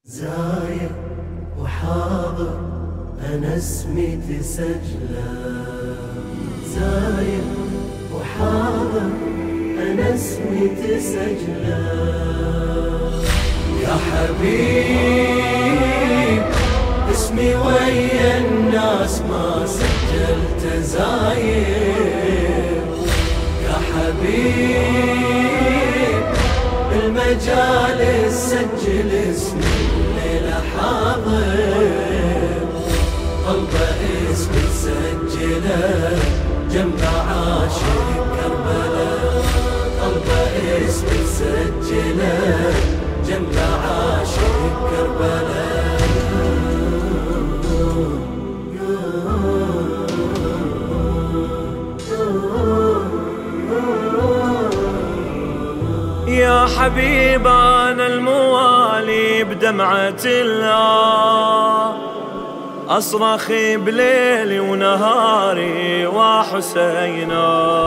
زاير وحاضر أنا اسمي تسجله، زاير وحاضر أنا اسمي تسجله. يا حبيب اسمي ويا الناس ما سجلت زاير. يا حبيب بالمجالس سجل اسمي الليلة حاضر. طلبة اسمي سجله جنب عاشق كربلاء، طلبة اسمي سجله جنب عاشق كربلاء. يا حبيب أنا الموالي بدمعة الله، أصرخ بليلي ونهاري وحسينا،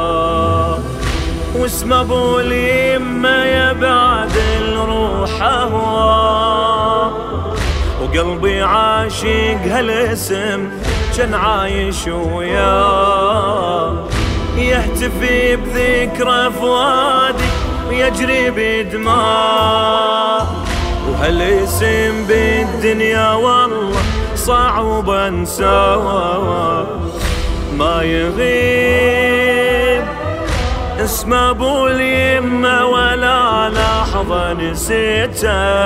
واسم أبو اليمة يا بعد الروح أهوى، وقلبي عاشق هالاسم كان عايش وياه، يهتفي بذكرى فؤادي ويجري بدماء، وهالاسم بالدنيا والله صعب انساه. ما يغيب اسم ابو اليمة ولا لحظة نسيته.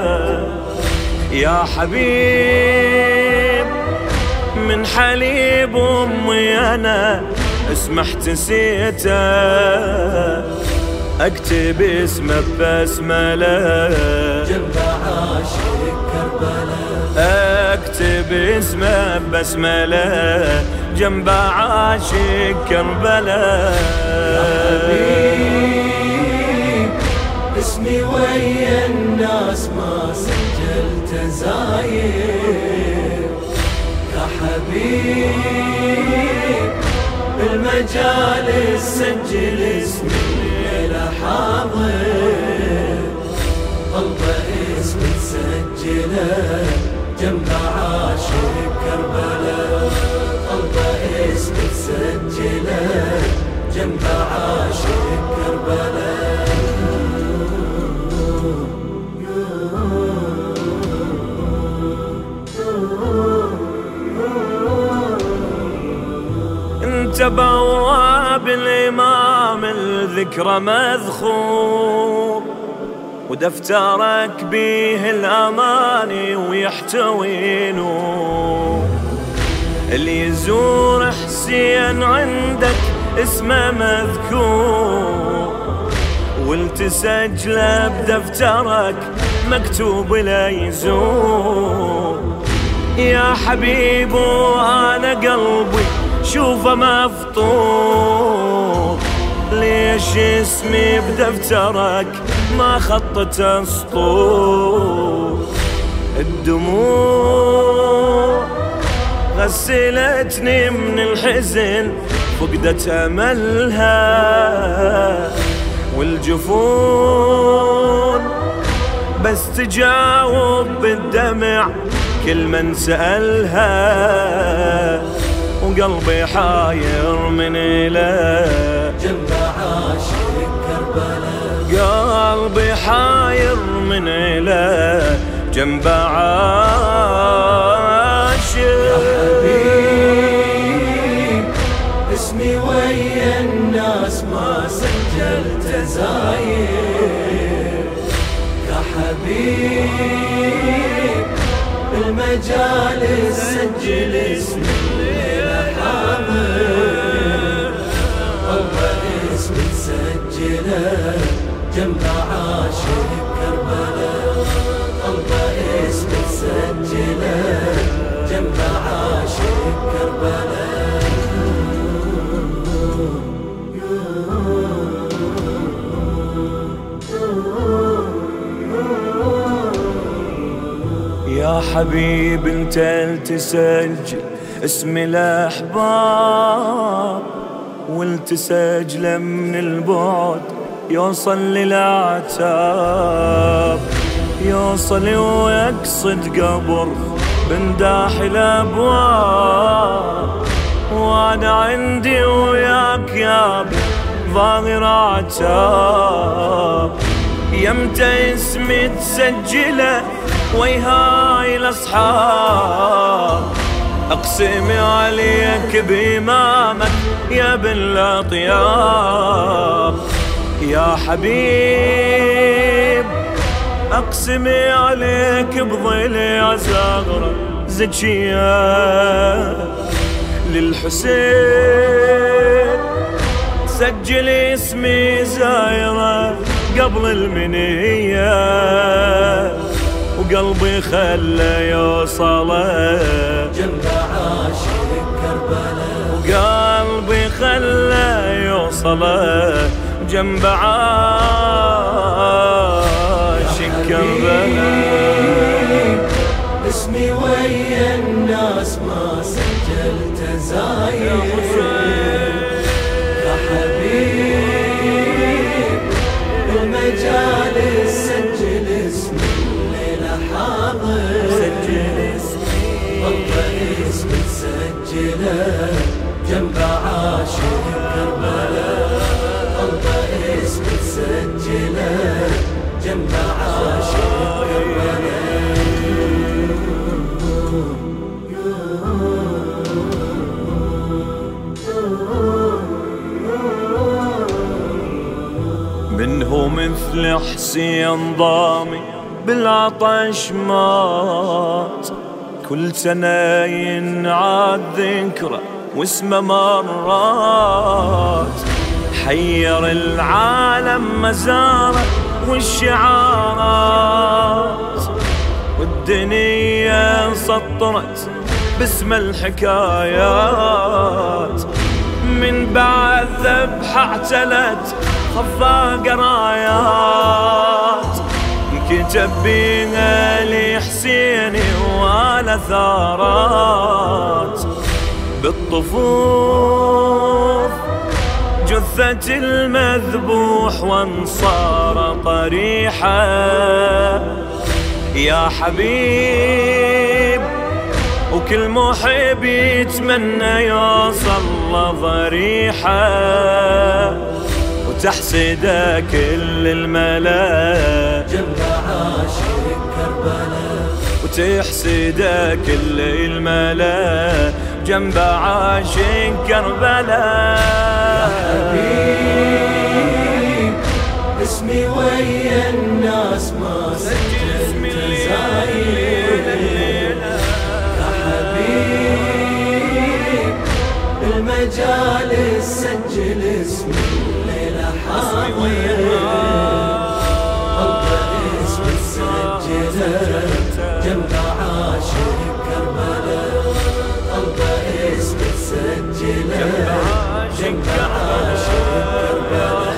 يا حبيب من حليب امي انا اسم احتسيته، اكتب اسمه ببسمله جنب عاشق كربلاء، اكتب اسمه ببسمله جنب عاشق كربلاء. يا حبيب اسمي ويا الناس ما سجلت زاير. يا حبيب بالمجالس سجل اسمي الليلة حاضر. طلبة اسمي سجله جنب عاشق كربلاء، طلبة اسمي سجله جنب عاشق كربلاء. انت بواب الامام الذكرى مذخور، ودفترك بيه الاماني ويحتوي نور، اللي يزور حسين عندك اسمه مذكور، والتسجله بدفترك مكتوب لا يزور. يا حبيب وانا قلبي شوفه مفطور، ليش اسمي بدفترك ما خطته سطور؟ الدموع غسلتني من الحزن فقدت املها، والجفون بس تجاوب بالدمع كل من سألها، وقلبي حاير من إله جنب عاشق كربلاء، قلبي حاير من إله جنب عاشق. يا حبيب اسمي ويا الناس ما سجلت زاير. يا حبيب بالمجالس سجل اسمي الليلة حاضر. طلبة اسمي سجله جنب عاشق كربلاء، طلبة اسمي سجله جنب عاشق كربلاء. يا حبيب انت تسجل اسم الاحباب، والتسجله من البعد يوصل للعتاب. يوصل ويقصد قبر من داخل أبواب، وأنا عندي وياك يا ظاهر عتاب. يمتى اسمي تسجله ويهاي الأصحاب، أقسم عليك بإمامك يا ابن الأطياب. يا حبيب أقسم عليك بضلع زغرة زكية للحسين، سجل اسمي زايرة قبل المنية، وقلبي خلى يوصله جنب عاشق كربلاء، وقلبي خلى يوصله جنب عاشق كربلاء. اسمي ويا الناس ما سجلت زايد يا حبيب، بالمجالس سجل اسمي الليلة حاضر، سجل اسمي والله اسمي تسجله جنب عاشق كربلاء، والله اسمي تسجله جنب عاشق كربلاء. منه مثل حسين ضامي بالعطش مات، كل سنة ينعاد ذكره واسمه مرات، حير العالم مزاره والشعارات، والدنيا سطرت باسم الحكايات. من بعد ذبحة اعتلت خفاق رايات، انكتب بيها لحسيني والأثارات، بالطفوف جثة المذبوح وانصار طريحة. يا حبيب وكل محب يتمنى يوصل لضريحة، وتحسده كل الملا جنب عاشق كربلاء، وتحسده كل الملا جنب عاشق كربلاء. يا حبيب اسمي ويا الناس ما سجلت زايد يا حبيب، بالمجالس سجل اسمي الليلة حاضر، والله اسمي تسجله جنب عاشق كربلاء، والله اسمي تسجله جنب عاشق كربلاء.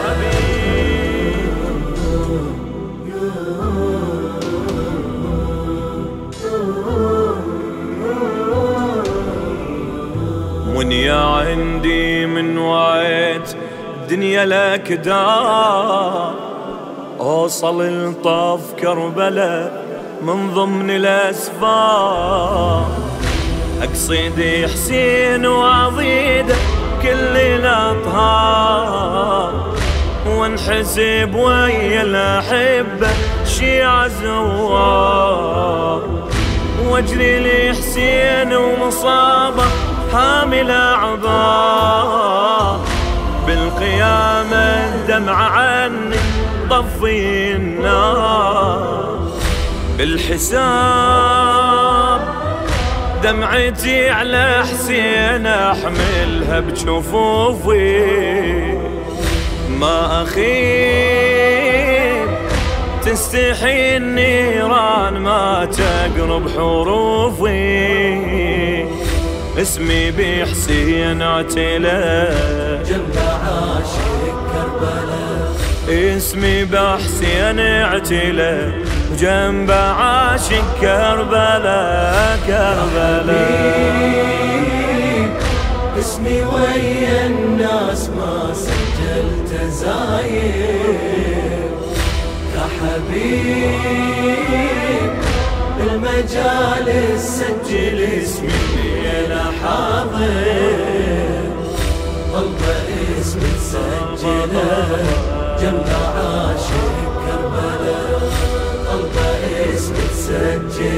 ونيا عندي من وعيت الدنيا لك دار، أوصل لطاف كربلاء من ضمن الأسفار، أقصد حسين وعضيده كل الأطهار، وانحسب ويا الأحبة شيع زوار، واجري لحسين ومصابه حامل أعضاء، بالقيامة الدمع عني طفي النار، بالحساب دمعتي على حسين أحملها بجفوفي، ما أخيب تستحي النيران ما تقرب حروفي، اسمي بحسين اعتلى جنب عاشق كربلاء، اسمي بحسين اعتلى جنب عاشق كربلاء كربلاء. اسمي ويا الناس ما سجلت زايد يا حبيب بالمجالس سجل اسمي الليلة حاضر طلبة اسم تسجله جنب عاشق كربلاء طلبة اسم تسجله